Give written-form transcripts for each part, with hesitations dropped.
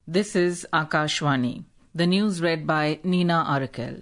This is Akashvani. The news read by Nina Arakel.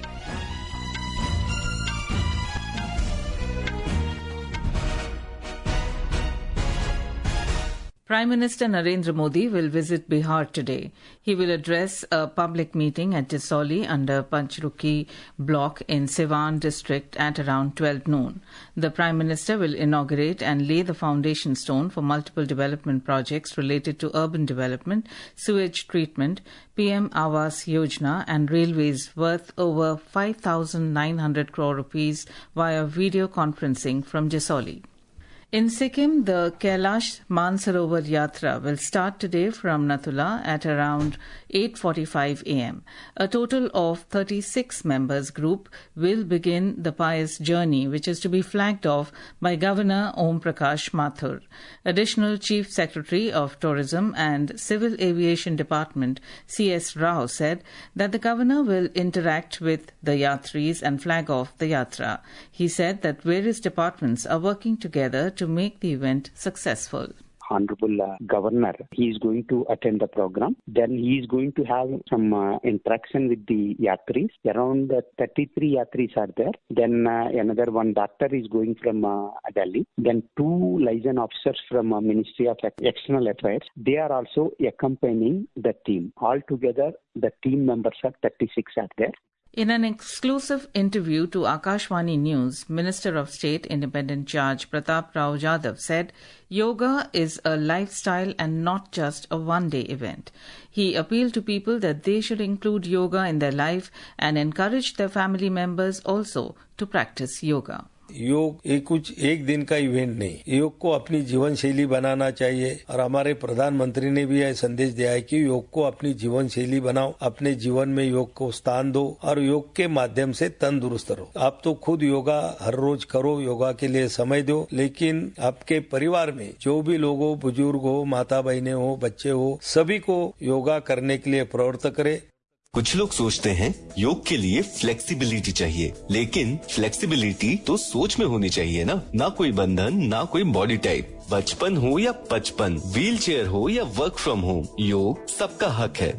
Prime Minister Narendra Modi will visit Bihar today. He will address a public meeting at Jasauli under Panchruki block in Siwan district at around 12 noon. The Prime Minister will inaugurate and lay the foundation stone for multiple development projects related to urban development, sewage treatment, PM Awas Yojana and railways worth over 5,900 crore rupees via video conferencing from Jasauli. In Sikkim, the Kailash Mansarovar Yatra will start today from Nathula at around 8:45 a.m. A total of 36 members group will begin the pious journey, which is to be flagged off by Governor Om Prakash Mathur. Additional Chief Secretary of Tourism and Civil Aviation Department, C.S. Rao, said that the Governor will interact with the Yatris and flag off the Yatra. He said that various departments are working together to make the event successful. Honorable Governor, he is going to attend the program. Then he is going to have some interaction with the Yatris. Around 33 Yatris are there. Then another one doctor is going from Delhi. Then 2 liaison officers from Ministry of External Affairs. They are also accompanying the team. Altogether, the team members are 36 are there. In an exclusive interview to Akashvani News, Minister of State Independent Charge Pratap Rao Jadhav said yoga is a lifestyle and not just a one-day event. He appealed to people that they should include yoga in their life and encourage their family members also to practice yoga. योग कुछ एक दिन का event नहीं, योग को अपनी जीवन शैली बनाना चाहिए और हमारे प्रधानमंत्री ने भी यह संदेश दिया है कि योग को अपनी जीवन शैली बनाओ, अपने जीवन में योग को स्थान दो और योग के माध्यम से तंदुरुस्त रहो। आप तो खुद योगा हर रोज करो, योगा के लिए समय दो, लेकिन आपके परिवार में जो भी लोग हो, बुजुर्ग हो, माता बहने हो, बच्चे हो, सभी को योगा करने के लिए प्रवृत्त करे। कुछ लोग सोचते हैं योग के लिए फ्लेक्सिबिलिटी चाहिए, लेकिन फ्लेक्सिबिलिटी तो सोच में होनी चाहिए ना कोई बंधन, ना कोई बॉडी टाइप। बचपन हो या 55, व्हील चेयर हो या वर्क फ्रॉम होम, योग सबका हक है।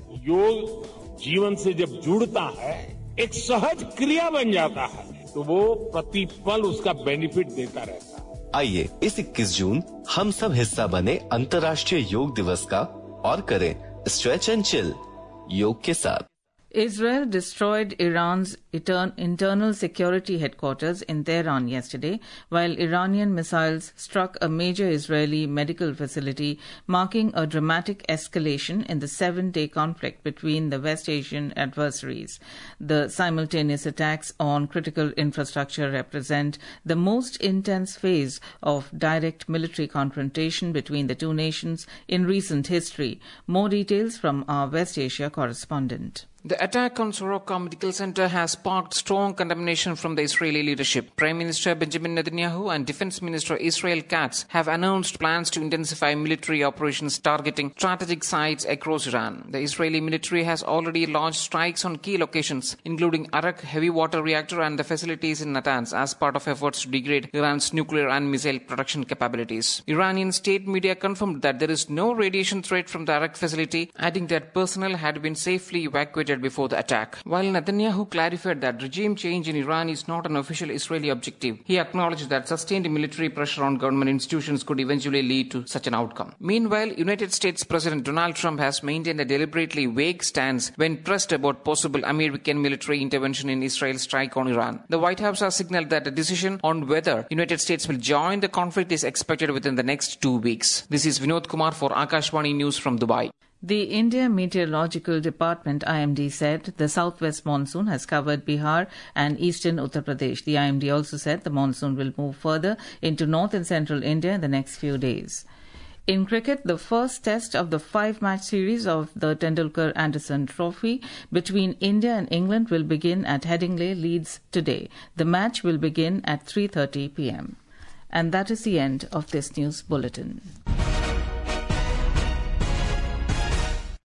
योग जीवन से जब जुड़ता है, एक सहज क्रिया बन जाता है, तो वो प्रतिपल उसका बेनिफिट देता रहता है। आइए इस 21 जून हम सब हिस्सा बने अंतर्राष्ट्रीय योग दिवस का और करें स्ट्रेच एंड चिल योग के साथ। Israel destroyed Iran's internal security headquarters in Tehran yesterday, while Iranian missiles struck a major Israeli medical facility, marking a dramatic escalation in the 7-day conflict between the West Asian adversaries. The simultaneous attacks on critical infrastructure represent the most intense phase of direct military confrontation between the two nations in recent history. More details from our West Asia correspondent. The attack on Soroka Medical Center has sparked strong condemnation from the Israeli leadership. Prime Minister Benjamin Netanyahu and Defense Minister Israel Katz have announced plans to intensify military operations targeting strategic sites across Iran. The Israeli military has already launched strikes on key locations, including Arak heavy water reactor and the facilities in Natanz, as part of efforts to degrade Iran's nuclear and missile production capabilities. Iranian state media confirmed that there is no radiation threat from the Arak facility, adding that personnel had been safely evacuated before the attack. While Netanyahu clarified that regime change in Iran is not an official Israeli objective, he acknowledged that sustained military pressure on government institutions could eventually lead to such an outcome. Meanwhile, United States President Donald Trump has maintained a deliberately vague stance when pressed about possible American military intervention in Israel's strike on Iran. The White House has signaled that a decision on whether United States will join the conflict is expected within the next 2 weeks. This is Vinod Kumar for Akashvani News from Dubai. The India Meteorological Department IMD said the southwest monsoon has covered Bihar and eastern Uttar Pradesh. The IMD also said the monsoon will move further into north and central India in the next few days. In cricket, the first test of the 5-match series of the Tendulkar-Anderson Trophy between India and England will begin at Headingley, Leeds today. The match will begin at 3:30 p.m. And that is the end of this news bulletin.